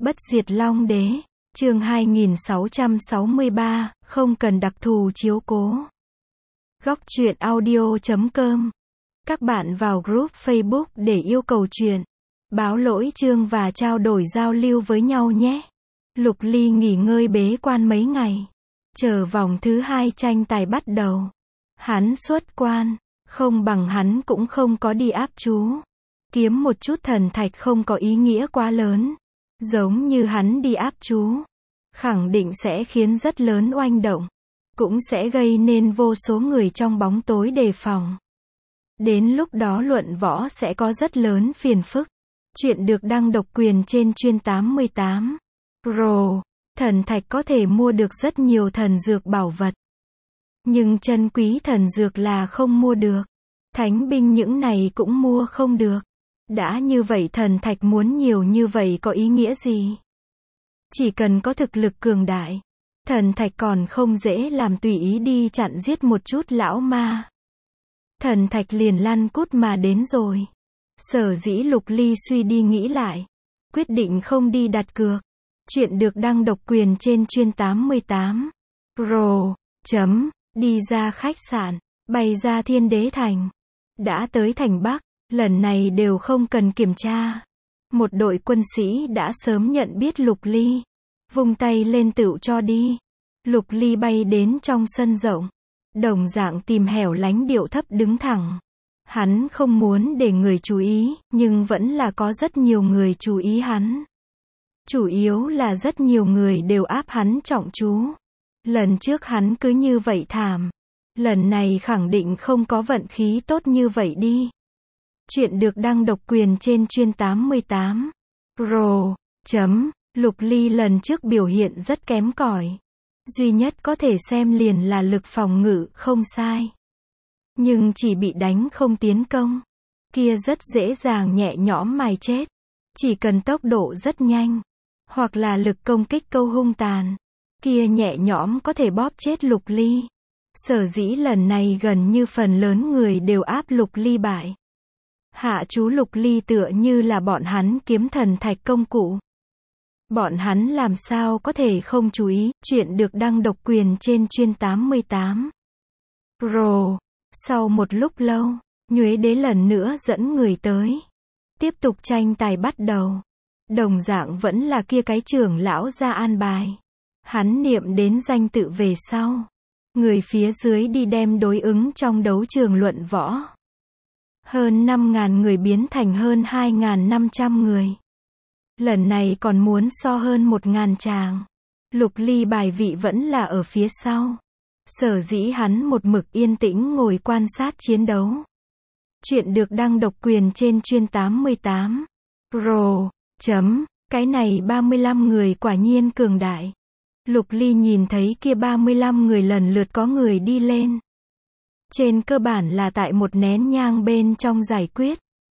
Bất diệt Long Đế, chương 2663, không cần đặc thù chiếu cố. Góc truyện audio.com. Các bạn vào group Facebook để yêu cầu truyện, báo lỗi chương và trao đổi giao lưu với nhau nhé. Lục Ly nghỉ ngơi bế quan mấy ngày, chờ vòng thứ 2 tranh tài bắt đầu. Hắn xuất quan, không bằng hắn cũng không có đi áp chú. Kiếm một chút thần thạch không có ý nghĩa quá lớn. Giống như hắn đi áp chú, khẳng định sẽ khiến rất lớn oanh động, cũng sẽ gây nên vô số người trong bóng tối đề phòng. Đến lúc đó luận võ sẽ có rất lớn phiền phức. Chuyện được đăng độc quyền trên chuyên 88. Pro, thần thạch có thể mua được rất nhiều thần dược bảo vật. Nhưng chân quý thần dược là không mua được. Thánh binh những này cũng mua không được. Đã như vậy thần thạch muốn nhiều như vậy có ý nghĩa gì? Chỉ cần có thực lực cường đại, thần thạch còn không dễ làm tùy ý đi chặn giết một chút lão ma. Thần thạch liền lăn cút mà đến rồi. Sở dĩ Lục Ly suy đi nghĩ lại, quyết định không đi đặt cược. Chuyện được đăng độc quyền trên chuyên 88. Pro, đi ra khách sạn, bay ra Thiên Đế Thành. Đã tới thành Bắc. Lần này đều không cần kiểm tra. Một đội quân sĩ đã sớm nhận biết Lục Ly. Vung tay lên tựu cho đi. Lục Ly bay đến trong sân rộng. Đồng dạng tìm hẻo lánh điệu thấp đứng thẳng. Hắn không muốn để người chú ý, nhưng vẫn là có rất nhiều người chú ý hắn. Chủ yếu là rất nhiều người đều áp hắn trọng chú. Lần trước hắn cứ như vậy thảm. Lần này khẳng định không có vận khí tốt như vậy đi. Chuyện được đăng độc quyền trên chuyên 88. Pro, Lục Ly lần trước biểu hiện rất kém cỏi. Duy nhất có thể xem liền là lực phòng ngự không sai. Nhưng chỉ bị đánh không tiến công. Kia rất dễ dàng nhẹ nhõm mài chết. Chỉ cần tốc độ rất nhanh. Hoặc là lực công kích câu hung tàn. Kia nhẹ nhõm có thể bóp chết Lục Ly. Sở dĩ lần này gần như phần lớn người đều áp Lục Ly bại. Hạ chú Lục Ly tựa như là bọn hắn kiếm thần thạch công cụ. Bọn hắn làm sao có thể không chú ý. Chuyện được đăng độc quyền trên chuyên 88. Pro. Sau một lúc lâu, Nhuế Đế lần nữa dẫn người tới. Tiếp tục tranh tài bắt đầu. Đồng dạng vẫn là kia cái trưởng lão ra an bài. Hắn niệm đến danh tự về sau. Người phía dưới đi đem đối ứng trong đấu trường luận võ. Hơn 5.000 người biến thành hơn 2.500 người. Lần này còn muốn so hơn 1.000 tràng. Lục Ly bài vị vẫn là ở phía sau. Sở dĩ hắn một mực yên tĩnh ngồi quan sát chiến đấu. Chuyện được đăng độc quyền trên chuyên 88. Pro, cái này 35 người quả nhiên cường đại. Lục Ly nhìn thấy kia 35 người lần lượt có người đi lên. Trên cơ bản là tại một nén nhang bên trong giải quyết.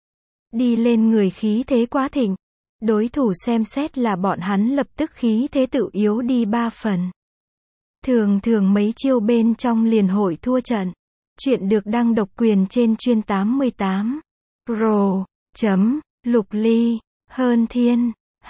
Đi lên người khí thế quá thịnh. Đối thủ xem xét là bọn hắn lập tức khí thế tự yếu đi 3 phần. Thường thường mấy chiêu bên trong liền hội thua trận. Chuyện được đăng độc quyền trên chuyên 88. Pro, Lục Ly, Hơn Thiên,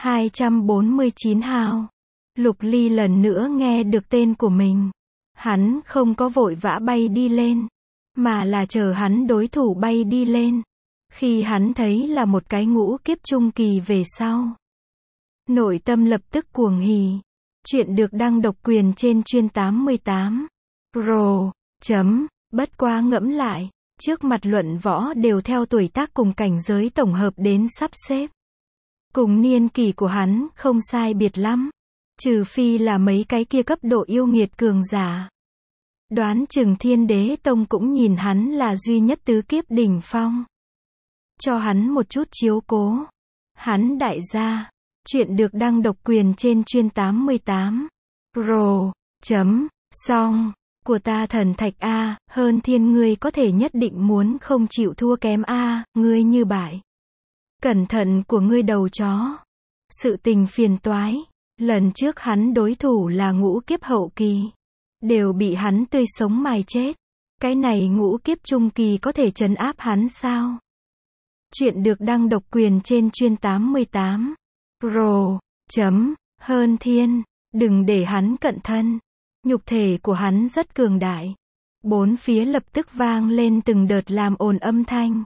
249 hào. Lục Ly lần nữa nghe được tên của mình. Hắn không có vội vã bay đi lên. Mà là chờ hắn đối thủ bay đi lên. Khi hắn thấy là một cái ngũ kiếp trung kỳ về sau. Nội tâm lập tức cuồng hỉ. Chuyện được đăng độc quyền trên chuyên 88. Pro, bất quá ngẫm lại. Trước mặt luận võ đều theo tuổi tác cùng cảnh giới tổng hợp đến sắp xếp. Cùng niên kỷ của hắn không sai biệt lắm. Trừ phi là mấy cái kia cấp độ yêu nghiệt cường giả. Đoán chừng Thiên Đế Tông cũng nhìn hắn là duy nhất tứ kiếp đỉnh phong. Cho hắn một chút chiếu cố. Hắn đại gia. Chuyện được đăng độc quyền trên chuyên 88. Pro, xong. Của ta thần thạch A, Hơn Thiên ngươi có thể nhất định muốn không chịu thua kém A, ngươi như bại. Cẩn thận của ngươi đầu chó. Sự tình phiền toái. Lần trước hắn đối thủ là ngũ kiếp hậu kỳ. Đều bị hắn tươi sống mài chết. Cái này ngũ kiếp trung kỳ có thể trấn áp hắn sao? Chuyện được đăng độc quyền trên chuyên 88. Pro, Hơn thiên, đừng để hắn cận thân. Nhục thể của hắn rất cường đại. Bốn phía lập tức vang lên từng đợt làm ồn âm thanh.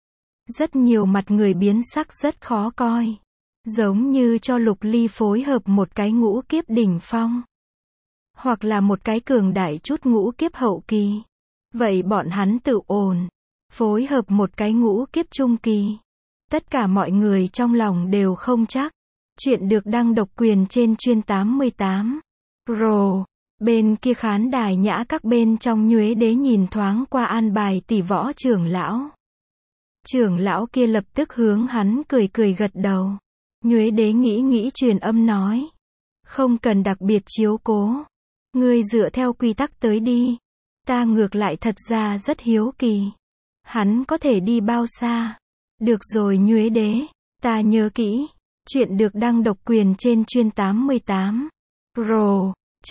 Rất nhiều mặt người biến sắc rất khó coi. Giống như cho Lục Ly phối hợp một cái ngũ kiếp đỉnh phong. Hoặc là một cái cường đại chút ngũ kiếp hậu kỳ. Vậy bọn hắn tự ồn. Phối hợp một cái ngũ kiếp trung kỳ. Tất cả mọi người trong lòng đều không chắc. Chuyện được đăng độc quyền trên chuyên 88. Pro. Bên kia khán đài nhã các bên trong Nhuế Đế nhìn thoáng qua an bài tỷ võ trưởng lão. Trưởng lão kia lập tức hướng hắn cười cười gật đầu. Nhuế Đế nghĩ truyền âm nói. Không cần đặc biệt chiếu cố. Ngươi dựa theo quy tắc tới đi. Ta ngược lại thật ra rất hiếu kỳ. Hắn có thể đi bao xa? Được rồi Nhuế Đế. Ta nhớ kỹ. Chuyện được đăng độc quyền trên chuyên 88. Pro.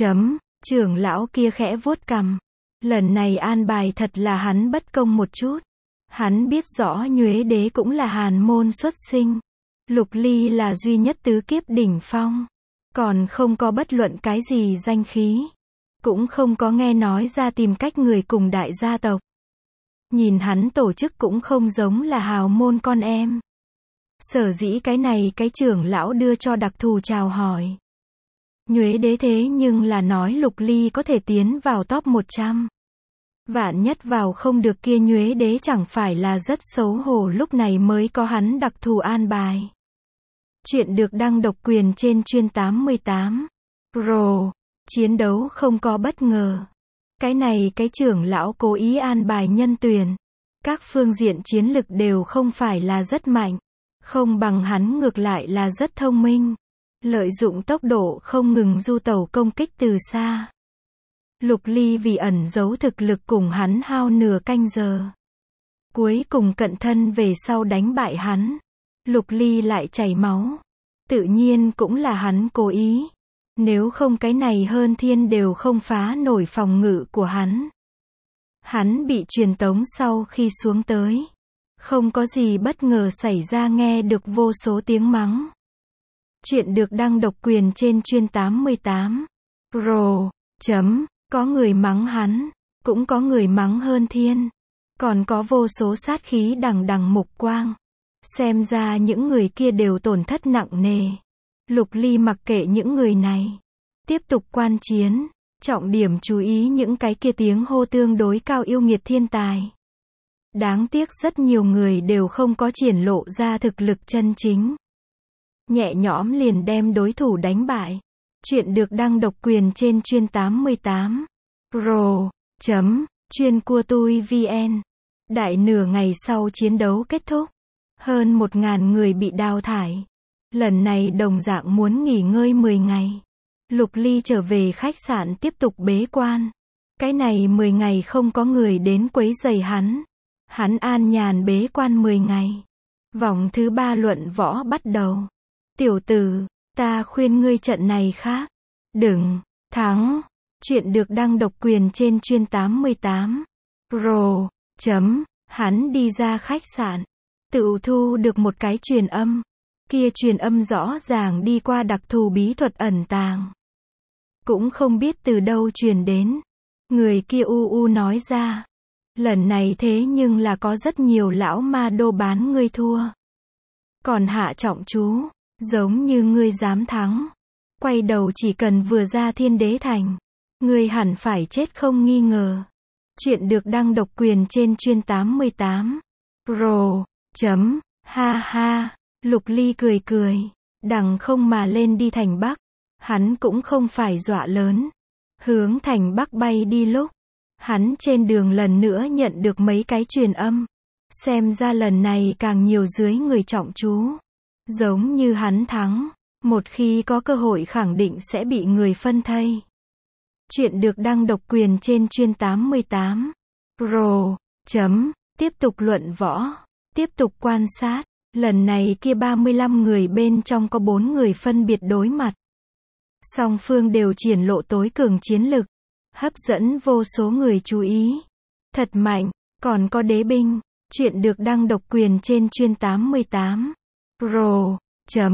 Trưởng lão kia khẽ vuốt cằm. Lần này an bài thật là hắn bất công một chút. Hắn biết rõ Nhuế Đế cũng là hàn môn xuất sinh. Lục Ly là duy nhất tứ kiếp đỉnh phong. Còn không có bất luận cái gì danh khí. Cũng không có nghe nói ra tìm cách người cùng đại gia tộc. Nhìn hắn tổ chức cũng không giống là hào môn con em. Sở dĩ cái này cái trưởng lão đưa cho đặc thù chào hỏi. Nhuế Đế thế nhưng là nói Lục Ly có thể tiến vào top 100. Vạn nhất vào không được kia Nhuế Đế chẳng phải là rất xấu hổ, lúc này mới có hắn đặc thù an bài. Chuyện được đăng độc quyền trên chuyên 88. Pro. Chiến đấu không có bất ngờ. Cái này cái trưởng lão cố ý an bài nhân tuyển. Các phương diện chiến lực đều không phải là rất mạnh. Không bằng hắn ngược lại là rất thông minh. Lợi dụng tốc độ không ngừng du tẩu công kích từ xa. Lục Ly vì ẩn giấu thực lực cùng hắn hao nửa canh giờ. Cuối cùng cận thân về sau đánh bại hắn. Lục Ly lại chảy máu. Tự nhiên cũng là hắn cố ý. Nếu không cái này hơn thiên đều không phá nổi phòng ngự của hắn. Hắn bị truyền tống sau khi xuống tới. Không có gì bất ngờ xảy ra, nghe được vô số tiếng mắng. Chuyện được đăng độc quyền trên chuyên 88. Pro. Có người mắng hắn. Cũng có người mắng hơn thiên. Còn có vô số sát khí đằng đằng mục quang. Xem ra những người kia đều tổn thất nặng nề. Lục Ly mặc kệ những người này. Tiếp tục quan chiến. Trọng điểm chú ý những cái kia tiếng hô tương đối cao yêu nghiệt thiên tài. Đáng tiếc rất nhiều người đều không có triển lộ ra thực lực chân chính. Nhẹ nhõm liền đem đối thủ đánh bại. Chuyện được đăng độc quyền trên chuyên 88. Pro. Chuyên của tôi VN. Đại nửa ngày sau chiến đấu kết thúc. Hơn 1000 người bị đào thải. Lần này đồng dạng muốn nghỉ ngơi 10 ngày. Lục Ly trở về khách sạn tiếp tục bế quan. Cái này 10 ngày không có người đến quấy rầy hắn. Hắn an nhàn bế quan 10 ngày. Vòng thứ 3 luận võ bắt đầu. Tiểu tử, ta khuyên ngươi trận này khác. Đừng thắng. Chuyện được đăng độc quyền trên chuyên 88. Pro. Hắn đi ra khách sạn. Tự thu được một cái truyền âm. Kia truyền âm rõ ràng đi qua đặc thù bí thuật ẩn tàng. Cũng không biết từ đâu truyền đến. Người kia nói ra. Lần này thế nhưng là có rất nhiều lão ma đô bán ngươi thua. Còn hạ trọng chú. Giống như ngươi dám thắng. Quay đầu chỉ cần vừa ra Thiên Đế Thành. Ngươi hẳn phải chết không nghi ngờ. Chuyện được đăng độc quyền trên chuyên 88. Pro. Ha ha. Lục Ly cười cười. Đằng không mà lên đi thành Bắc. Hắn cũng không phải dọa lớn. Hướng thành Bắc bay đi lúc. Hắn trên đường lần nữa nhận được mấy cái truyền âm. Xem ra lần này càng nhiều dưới người trọng chú. Giống như hắn thắng. Một khi có cơ hội khẳng định sẽ bị người phân thây. Chuyện được đăng độc quyền trên chuyên 88. Pro. Tiếp tục luận võ. Tiếp tục quan sát. Lần này kia 35 người bên trong có 4 người phân biệt đối mặt. Song phương đều triển lộ tối cường chiến lực. Hấp dẫn vô số người chú ý. Thật mạnh. Còn có đế binh. Chuyện được đăng độc quyền trên chuyên 88. Pro.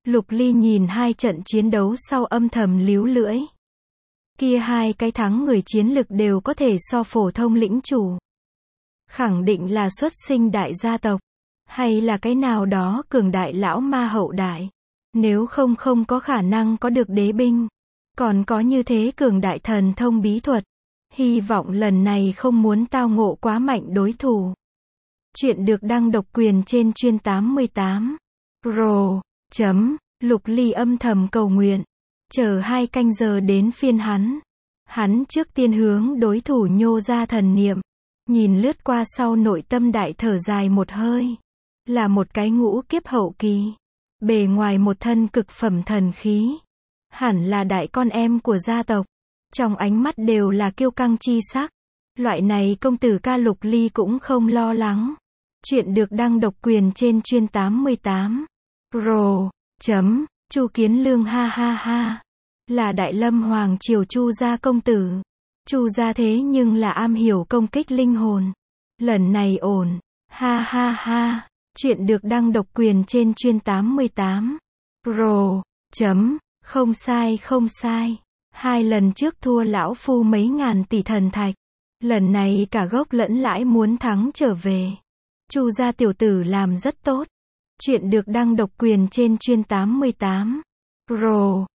Lục Ly nhìn hai trận chiến đấu sau âm thầm líu lưỡi. Kia hai cái thắng người chiến lực đều có thể so phổ thông lĩnh chủ. Khẳng định là xuất sinh đại gia tộc. Hay là cái nào đó cường đại lão ma hậu đại. Nếu không có khả năng có được đế binh. Còn có như thế cường đại thần thông bí thuật. Hy vọng lần này không muốn tao ngộ quá mạnh đối thủ. Chuyện được đăng độc quyền trên chuyên 88. Pro. Lục Ly âm thầm cầu nguyện. Chờ 2 canh giờ đến phiên hắn. Hắn trước tiên hướng đối thủ nhô ra thần niệm. Nhìn lướt qua sau nội tâm đại thở dài một hơi. Là một cái ngũ kiếp hậu kỳ. Bề ngoài một thân cực phẩm thần khí. Hẳn là đại con em của gia tộc. Trong ánh mắt đều là kiêu căng chi sắc. Loại này công tử ca Lục Ly cũng không lo lắng. Chuyện được đăng độc quyền trên chuyên 88. Pro. Chu Kiến Lương ha ha ha. Là Đại Lâm Hoàng triều Chu gia công tử. Chu gia thế nhưng là am hiểu công kích linh hồn. Lần này ổn. Ha ha ha. Chuyện được đăng độc quyền trên chuyên 88. Pro. Không sai. 2 lần trước thua lão phu mấy ngàn tỷ thần thạch. Lần này cả gốc lẫn lãi muốn thắng trở về. Chu gia tiểu tử làm rất tốt. Chuyện được đăng độc quyền trên chuyên 88. Pro.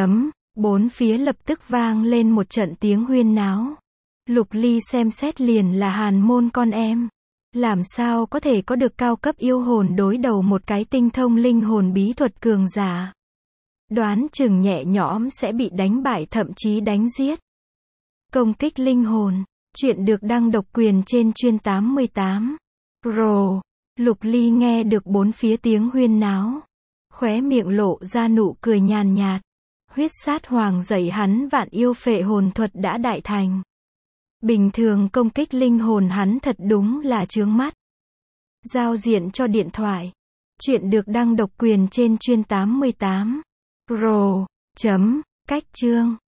Bốn phía lập tức vang lên một trận tiếng huyên náo. Lục Ly xem xét liền là hàn môn con em. Làm sao có thể có được cao cấp yêu hồn đối đầu một cái tinh thông linh hồn bí thuật cường giả. Đoán chừng nhẹ nhõm sẽ bị đánh bại thậm chí đánh giết. Công kích linh hồn. Chuyện được đăng độc quyền trên chuyên 88. Pro. Lục Ly nghe được bốn phía tiếng huyên náo. Khóe miệng lộ ra nụ cười nhàn nhạt. Huyết sát hoàng dạy hắn vạn yêu phệ hồn thuật đã đại thành. Bình thường công kích linh hồn hắn thật đúng là chướng mắt. Giao diện cho điện thoại. Chuyện được đăng độc quyền trên chuyên 88. Pro. Cách chương.